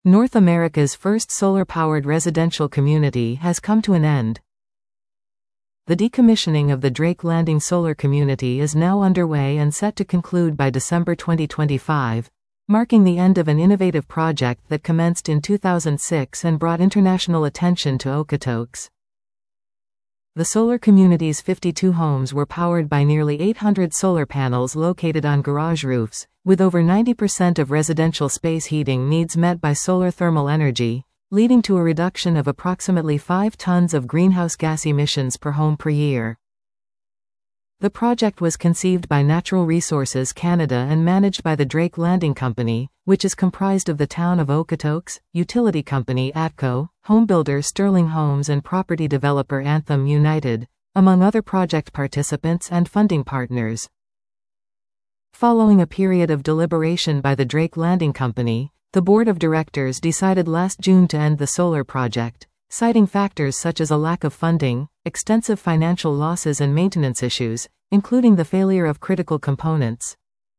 North America's first solar-powered residential community has come to an end. The decommissioning of the Drake Landing Solar Community is now underway and set to conclude by December 2025, marking the end of an innovative project that commenced in 2006 and brought international attention to Okotoks. The solar community's 52 homes were powered by nearly 800 solar panels located on garage roofs, with over 90% of residential space heating needs met by solar thermal energy, leading to a reduction of approximately 5 tons of greenhouse gas emissions per home per year. The project was conceived by Natural Resources Canada and managed by the Drake Landing Company, which is comprised of the Town of Okotoks, utility company ATCO, homebuilder Sterling Homes and property developer Anthem United, among other project participants and funding partners. Following a period of deliberation by the Drake Landing Company, the Board of Directors decided last June to end the solar project, citing factors such as a lack of funding, extensive financial losses and maintenance issues, including the failure of critical components.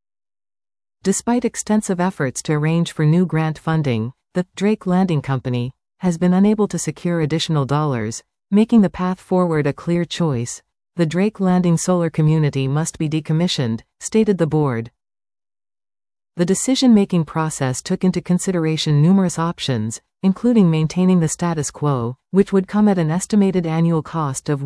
Despite extensive efforts to arrange for new grant funding, the Drake Landing Company has been unable to secure additional dollars, making the path forward a clear choice. The Drake Landing Solar Community must be decommissioned, stated the board. The decision-making process took into consideration numerous options, including maintaining the status quo, which would come at an estimated annual cost of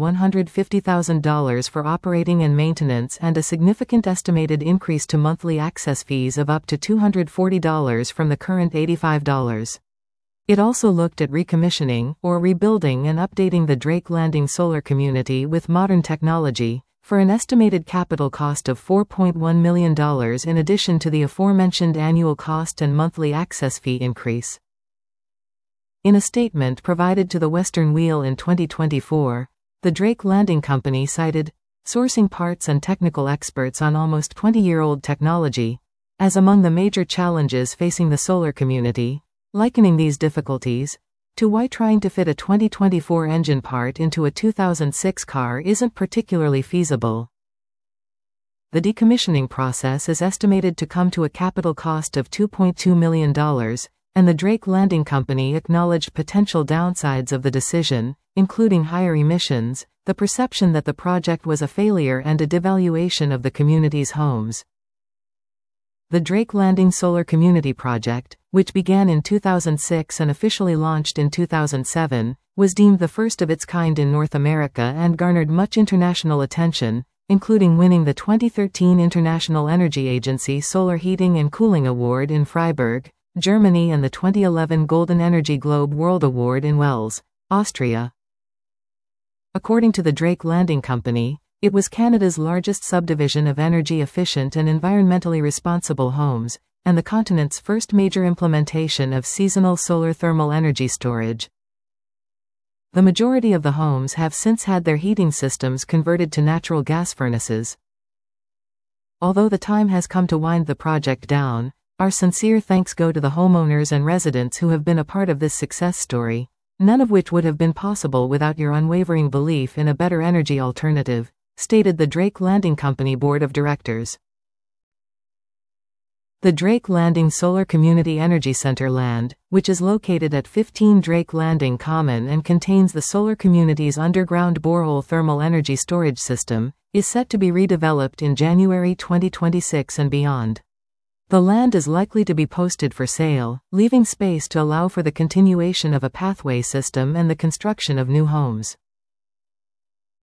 $150,000 for operating and maintenance and a significant estimated increase to monthly access fees of up to $240 from the current $85. It also looked at recommissioning, or rebuilding and updating the Drake Landing Solar Community with modern technology, for an estimated capital cost of $4.1 million in addition to the aforementioned annual cost and monthly access fee increase. In a statement provided to the Western Wheel in 2024, the Drake Landing Company cited sourcing parts and technical experts on almost 20-year-old technology as among the major challenges facing the solar community, likening these difficulties to why trying to fit a 2024 engine part into a 2006 car isn't particularly feasible. The decommissioning process is estimated to come to a capital cost of $2.2 million, and the Drake Landing Company acknowledged potential downsides of the decision, including higher emissions, the perception that the project was a failure and a devaluation of the community's homes. The Drake Landing Solar Community Project, which began in 2006 and officially launched in 2007, was deemed the first of its kind in North America and garnered much international attention, including winning the 2013 International Energy Agency Solar Heating and Cooling Award in Freiburg, Germany and the 2011 Golden Energy Globe World Award in Wels, Austria. According to the Drake Landing Company, it was Canada's largest subdivision of energy-efficient and environmentally responsible homes, and the continent's first major implementation of seasonal solar thermal energy storage. The majority of the homes have since had their heating systems converted to natural gas furnaces. Although the time has come to wind the project down, our sincere thanks go to the homeowners and residents who have been a part of this success story, none of which would have been possible without your unwavering belief in a better energy alternative, stated the Drake Landing Company Board of Directors. The Drake Landing Solar Community Energy Center land, which is located at 15 Drake Landing Common and contains the solar community's underground borehole thermal energy storage system, is set to be redeveloped in January 2026 and beyond. The land is likely to be posted for sale, leaving space to allow for the continuation of a pathway system and the construction of new homes.